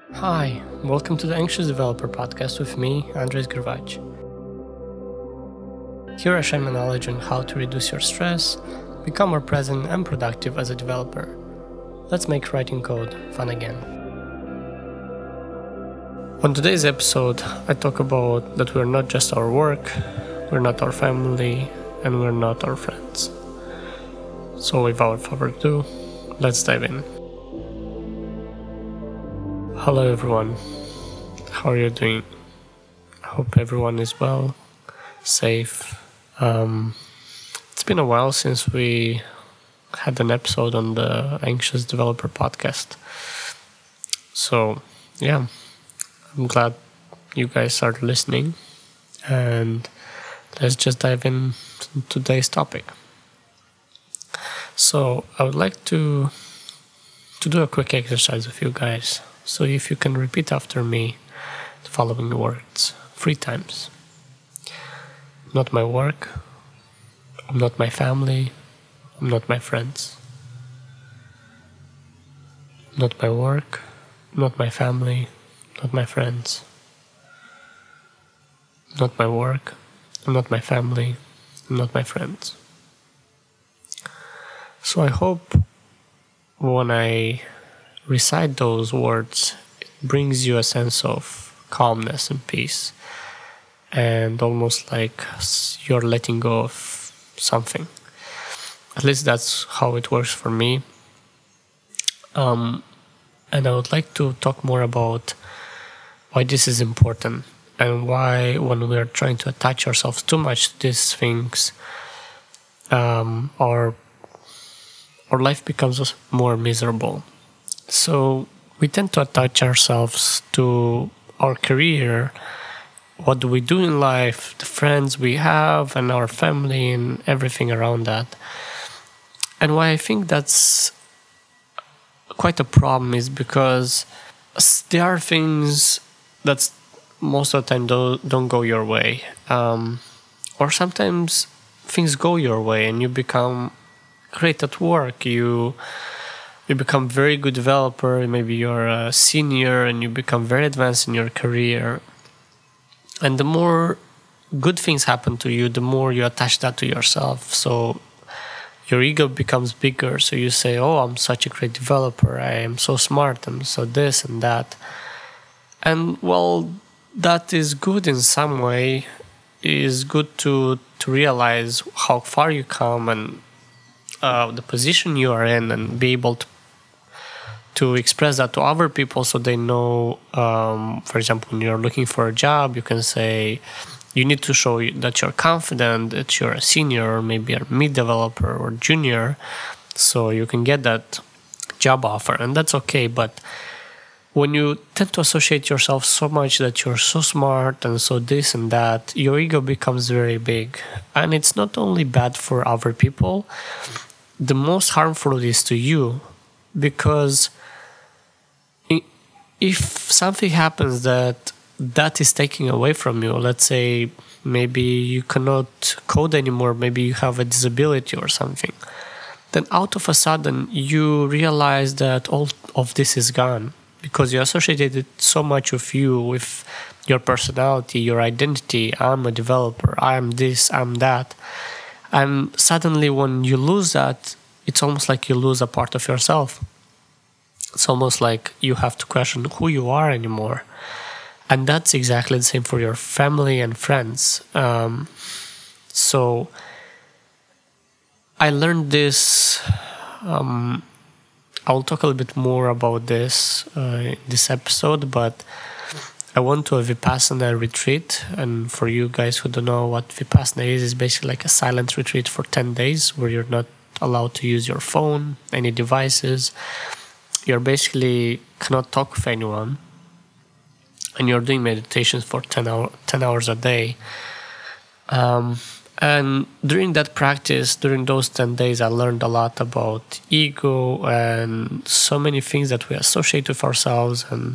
Hi, welcome to the Anxious Developer Podcast with me, Andres Grvac. Here I share my knowledge on how to reduce your stress, become more present and productive as a developer. Let's make writing code fun again. On today's episode, I talk about that we're not just our work, we're not our family, and we're not our friends. So without further ado, let's dive in. Hello everyone, how are you doing? I hope everyone is well, safe. It's been a while since we had an episode on the Anxious Developer Podcast. So yeah, I'm glad you guys are listening, and let's just dive in to today's topic. So I would like to do a quick exercise with you guys. So if you can repeat after me the following words 3 times. Not my work, I'm not my family, I'm not my friends. Not my work, not my family, not my friends. Not my work, I'm not my family, I'm not my friends. So I hope when I recite those words, it brings you a sense of calmness and peace, and almost like you're letting go of something. At least that's how it works for me. And I would like to talk more about why this is important and why, when we are trying to attach ourselves too much to these things, our life becomes more miserable. So we tend to attach ourselves to our career, what do we do in life, the friends we have, and our family, and everything around that. And why I think that's quite a problem is because there are things that most of the time don't go your way. Or sometimes things go your way and you become great at work. You become very good developer, maybe you're a senior and you become very advanced in your career. And the more good things happen to you, the more you attach that to yourself. So your ego becomes bigger. So you say, oh, I'm such a great developer. I am so smart. I'm so this and that. And well, that is good in some way. It is good to realize how far you come and the position you are in, and be able to express that to other people so they know. For example, when you're looking for a job, you can say you need to show that you're confident, that you're a senior or maybe a mid developer or junior, so you can get that job offer, and that's okay. But when you tend to associate yourself so much that you're so smart and so this and that, your ego becomes very big, and it's not only bad for other people. The most harmful is to you, because if something happens that is taken away from you, let's say maybe you cannot code anymore, maybe you have a disability or something, then out of a sudden you realize that all of this is gone, because you associated it so much with you, with your personality, your identity. I'm a developer, I'm this, I'm that. And suddenly when you lose that, it's almost like you lose a part of yourself. It's almost like you have to question who you are anymore. And that's exactly the same for your family and friends. So I learned this. I'll talk a little bit more about this in this episode, but I went to a Vipassana retreat. And for you guys who don't know what Vipassana is, it's basically like a silent retreat for 10 days where you're not allowed to use your phone, any devices. You're basically cannot talk with anyone, and you're doing meditations for 10 hours a day. And during that practice, during those 10 days, I learned a lot about ego and so many things that we associate with ourselves, and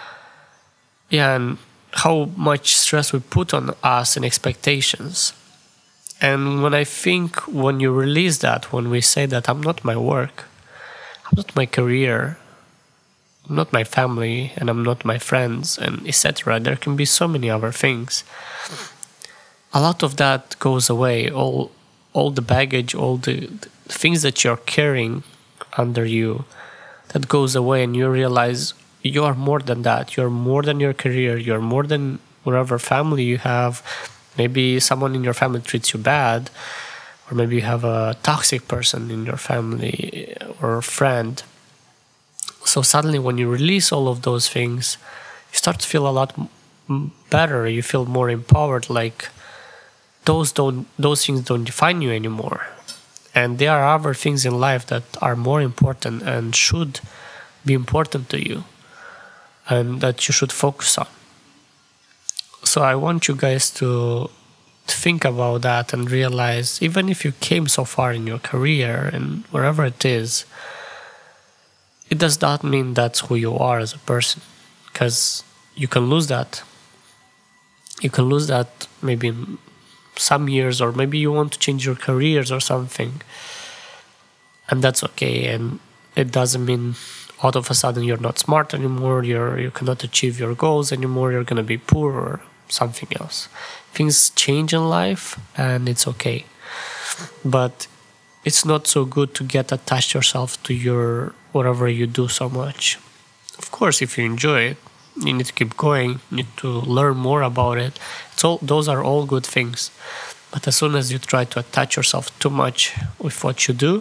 how much stress we put on us and expectations. And when you release that, when we say that I'm not my work, I'm not my career, not my family, and I'm not my friends, and etc. There can be so many other things. A lot of that goes away. All the baggage, all the things that you're carrying under you, that goes away, and you realize you are more than that. You're more than your career. You're more than whatever family you have. Maybe someone in your family treats you bad, or maybe you have a toxic person in your family or a friend. So suddenly when you release all of those things, you start to feel a lot better. You feel more empowered, like those things don't define you anymore. And there are other things in life that are more important and should be important to you, and that you should focus on. So I want you guys to think about that and realize, even if you came so far in your career and wherever it is, it does not mean that's who you are as a person, because you can lose that. You can lose that maybe in some years, or maybe you want to change your careers or something, and that's okay. And it doesn't mean all of a sudden you're not smart anymore, you cannot achieve your goals anymore, you're going to be poor or something else. Things change in life, and it's okay. But it's not so good to get attached yourself to your whatever you do so much. Of course, if you enjoy it, you need to keep going, you need to learn more about it. Those are all good things. But as soon as you try to attach yourself too much with what you do,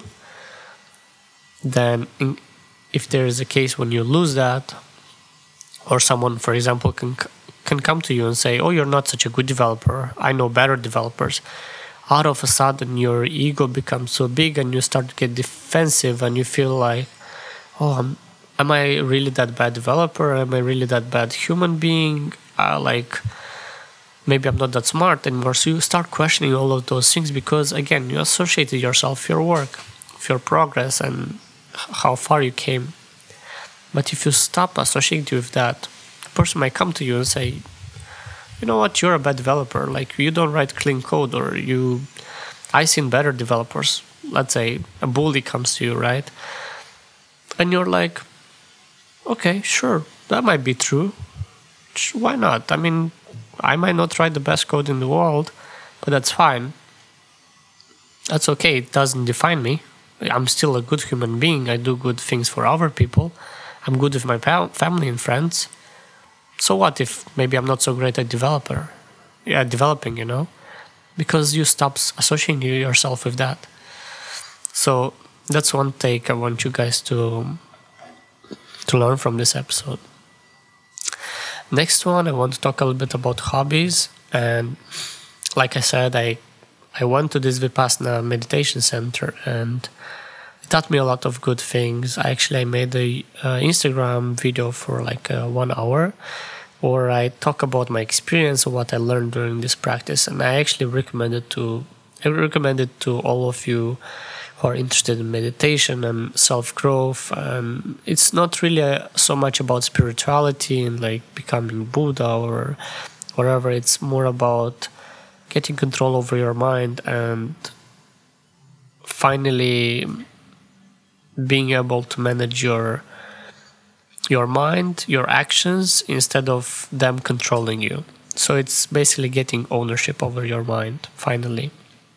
then if there is a case when you lose that, or someone, for example, can come to you and say, oh, you're not such a good developer, I know better developers. Out of a sudden, your ego becomes so big and you start to get defensive, and you feel like, oh, am I really that bad developer? Am I really that bad human being? Maybe I'm not that smart anymore. So you start questioning all of those things because, again, you associated yourself with your work, with your progress, and how far you came. But if you stop associating with that, the person might come to you and say, you know what, you're a bad developer. Like, you don't write clean code, or I seen better developers. Let's say a bully comes to you, right? And you're like, okay, sure, that might be true. Why not? I mean, I might not write the best code in the world, but that's fine. That's okay. It doesn't define me. I'm still a good human being. I do good things for other people. I'm good with my family and friends. So what if maybe I'm not so great at developing, because you stop associating yourself with that. So that's one take I want you guys to learn from this episode. Next one, I want to talk a little bit about hobbies. And like I said, I went to this Vipassana meditation center, and it taught me a lot of good things. I made a Instagram video for 1 hour, where I talk about my experience and what I learned during this practice. And I actually recommend it to all of you who are interested in meditation and self-growth. And it's not really so much about spirituality and becoming Buddha or whatever. It's more about getting control over your mind and finally being able to manage your mind, your actions, instead of them controlling you. So it's basically getting ownership over your mind, finally.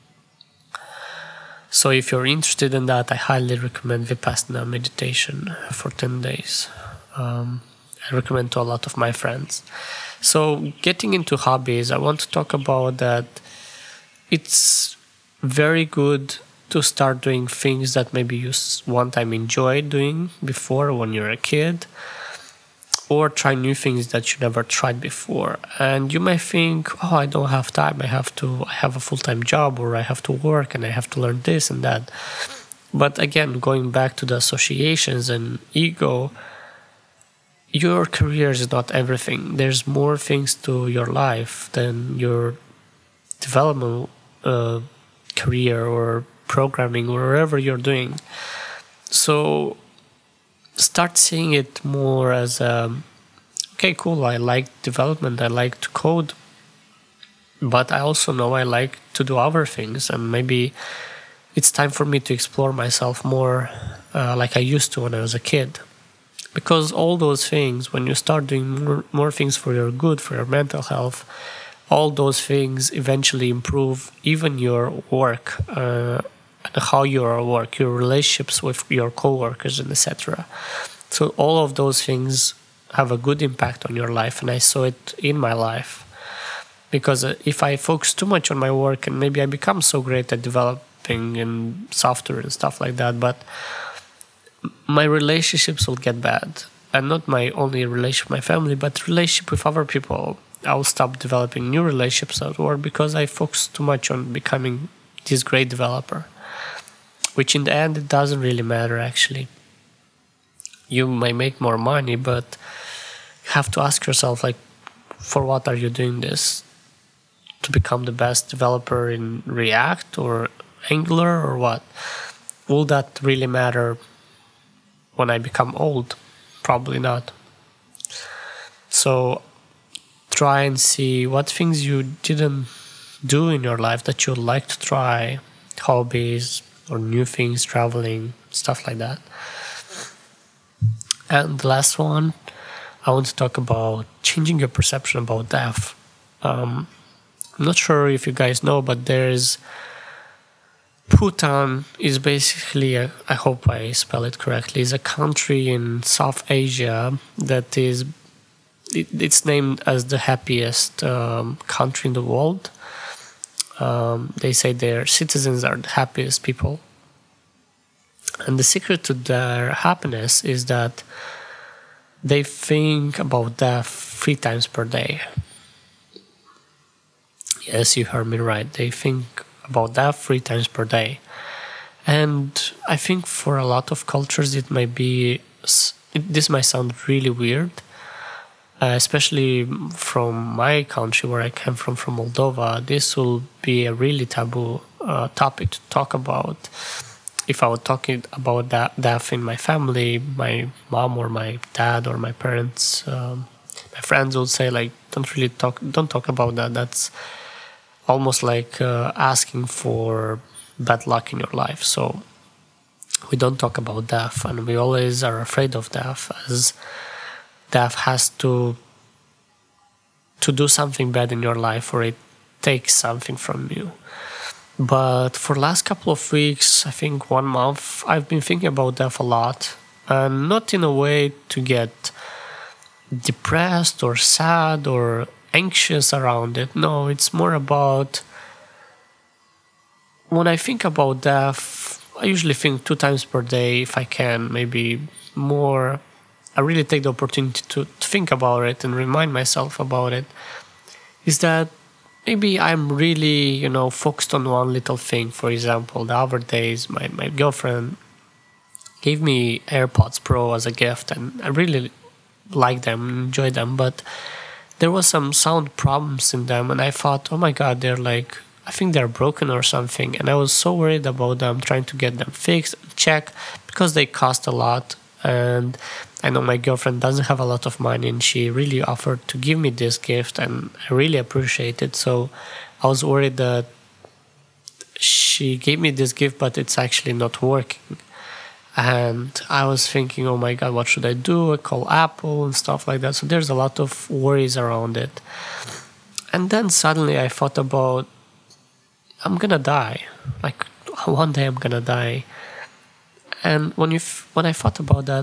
So if you're interested in that, I highly recommend Vipassana meditation for 10 days. I recommend to a lot of my friends. So getting into hobbies, I want to talk about that it's very good to start doing things that maybe you one time enjoyed doing before when you're a kid, or try new things that you never tried before. And you might think, oh, I don't have time, I have a full-time job, or I have to work and I have to learn this and that. But again, going back to the associations and ego, your career is not everything. There's more things to your life than your development career or programming or whatever you're doing. So start seeing it more as okay, cool, I like development, I like to code, but I also know I like to do other things, and maybe it's time for me to explore myself more like I used to when I was a kid. Because all those things, when you start doing more things for your good, for your mental health, all those things eventually improve even your work, and how you work, your relationships with your coworkers, and etc. So all of those things have a good impact on your life, and I saw it in my life. Because if I focus too much on my work, and maybe I become so great at developing and software and stuff like that, but my relationships will get bad. And not my only relationship with my family, but relationship with other people. I'll stop developing new relationships at work because I focus too much on becoming this great developer. Which in the end, it doesn't really matter actually. You may make more money, but you have to ask yourself, like, for what are you doing this? To become the best developer in React or Angular or what? Will that really matter when I become old? Probably not. So try and see what things you didn't do in your life that you'd like to try, hobbies or new things, traveling, stuff like that. And the last one, I want to talk about changing your perception about death. I'm not sure if you guys know, but there's Bhutan is basically, I hope I spell it correctly, is a country in South Asia that is, it's named as the happiest country in the world. They say their citizens are the happiest people. And the secret to their happiness is that they think about death 3 times per day. Yes, you heard me right. They think about death 3 times per day. And I think for a lot of cultures it might be, this might sound really weird, especially from my country where I came from Moldova. This will be a really taboo topic to talk about. If I were talking about death in my family, my mom or my dad or my parents, my friends would say, like, don't talk about that. That's almost like asking for bad luck in your life. So we don't talk about death, and we always are afraid of death, as death has to do something bad in your life, or it takes something from you. But for the last couple of weeks, I think 1 month, I've been thinking about death a lot, and not in a way to get depressed or sad or anxious around it. No, it's more about, when I think about death, I usually think 2 times per day if I can, maybe more. I really take the opportunity to think about it and remind myself about it. Is that maybe I'm really, focused on one little thing. For example, the other days, my girlfriend gave me AirPods Pro as a gift, and I really like them, enjoy them, but there was some sound problems in them, and I thought, oh my god, I think they're broken or something, and I was so worried about them, trying to get them fixed, check, because they cost a lot, and I know my girlfriend doesn't have a lot of money, and she really offered to give me this gift, and I really appreciate it. So I was worried that she gave me this gift, but it's actually not working. And I was thinking, oh my god, what should I do? I call Apple and stuff like that. So there's a lot of worries around it. And then suddenly I thought about, I'm gonna die. Like, one day I'm gonna die. And when I thought about that,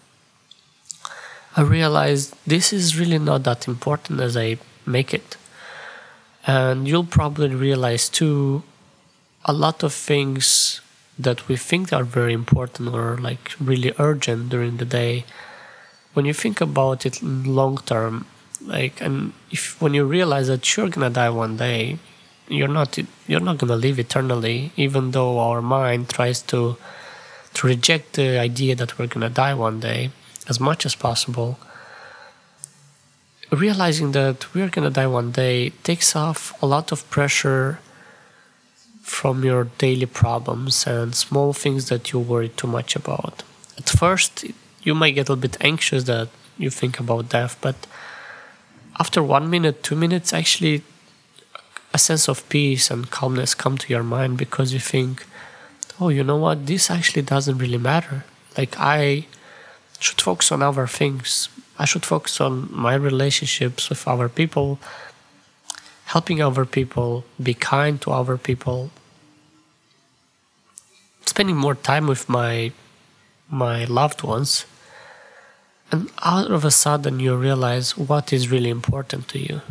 I realized this is really not that important as I make it. And you'll probably realize too, a lot of things that we think are very important or like really urgent during the day, when you think about it long term, when you realize that you're gonna die one day, you're not gonna live eternally, even though our mind tries to reject the idea that we're gonna die one day as much as possible. Realizing that we're gonna die one day takes off a lot of pressure from your daily problems and small things that you worry too much about. At first, you might get a little bit anxious that you think about death, but after 1 minute, 2 minutes, actually a sense of peace and calmness come to your mind, because you think, oh, you know what, this actually doesn't really matter. Like, I should focus on other things. I should focus on my relationships with other people, helping other people, be kind to other people, spending more time with my loved ones. And all of a sudden you realize what is really important to you.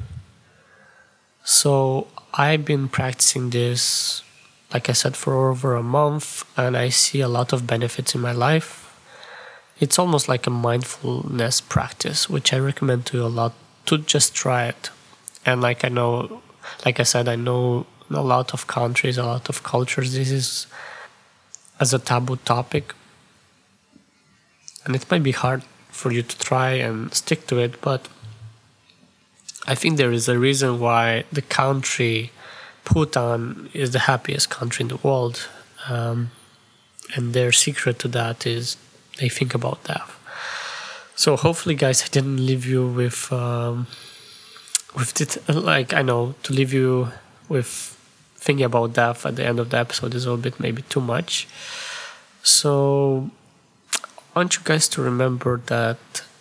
So I've been practicing this, like I said, for over a month, and I see a lot of benefits in my life. It's almost like a mindfulness practice, which I recommend to you a lot to just try it. And like I said, I know in a lot of countries, a lot of cultures, this is as a taboo topic. And it might be hard for you to try and stick to it, but I think there is a reason why the country Bhutan is the happiest country in the world. And their secret to that is they think about death. So hopefully, guys, I didn't leave you with it. Like, I know to leave you with thinking about death at the end of the episode is a little bit maybe too much. So I want you guys to remember that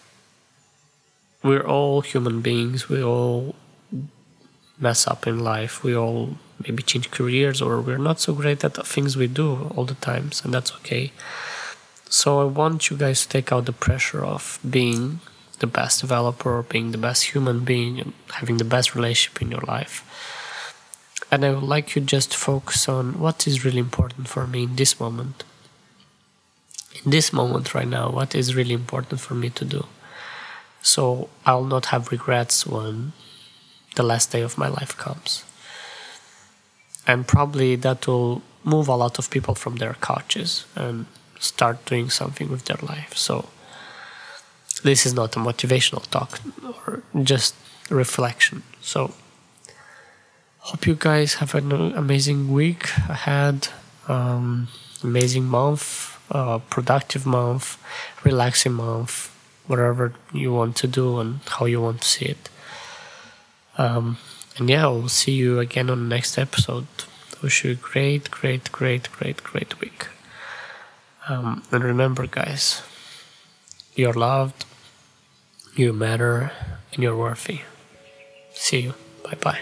we're all human beings. We all mess up in life. We all maybe change careers, or we're not so great at the things we do all the times, and that's okay. So I want you guys to take out the pressure of being the best developer, being the best human being, and having the best relationship in your life. And I would like you just to focus on what is really important for me in this moment. In this moment right now, what is really important for me to do. So I'll not have regrets when the last day of my life comes. And probably that will move a lot of people from their couches and start doing something with their life. So this is not a motivational talk or just reflection. So hope you guys have an amazing week ahead, amazing month, productive month, relaxing month, whatever you want to do and how you want to see it. And yeah, we'll see you again on the next episode. Wish you a great week. And remember, guys, you're loved, you matter, and you're worthy. See you. Bye-bye.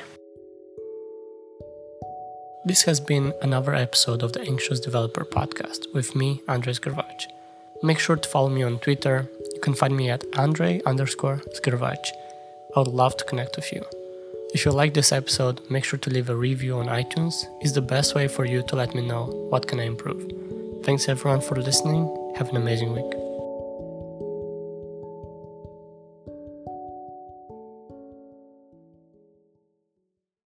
This has been another episode of the Anxious Developer Podcast with me, Andrei Zgurvac. Make sure to follow me on Twitter. You can find me at Andrei_Zgurvac. I would love to connect with you. If you like this episode, make sure to leave a review on iTunes. It's the best way for you to let me know what can I improve. Thanks everyone for listening. Have an amazing week.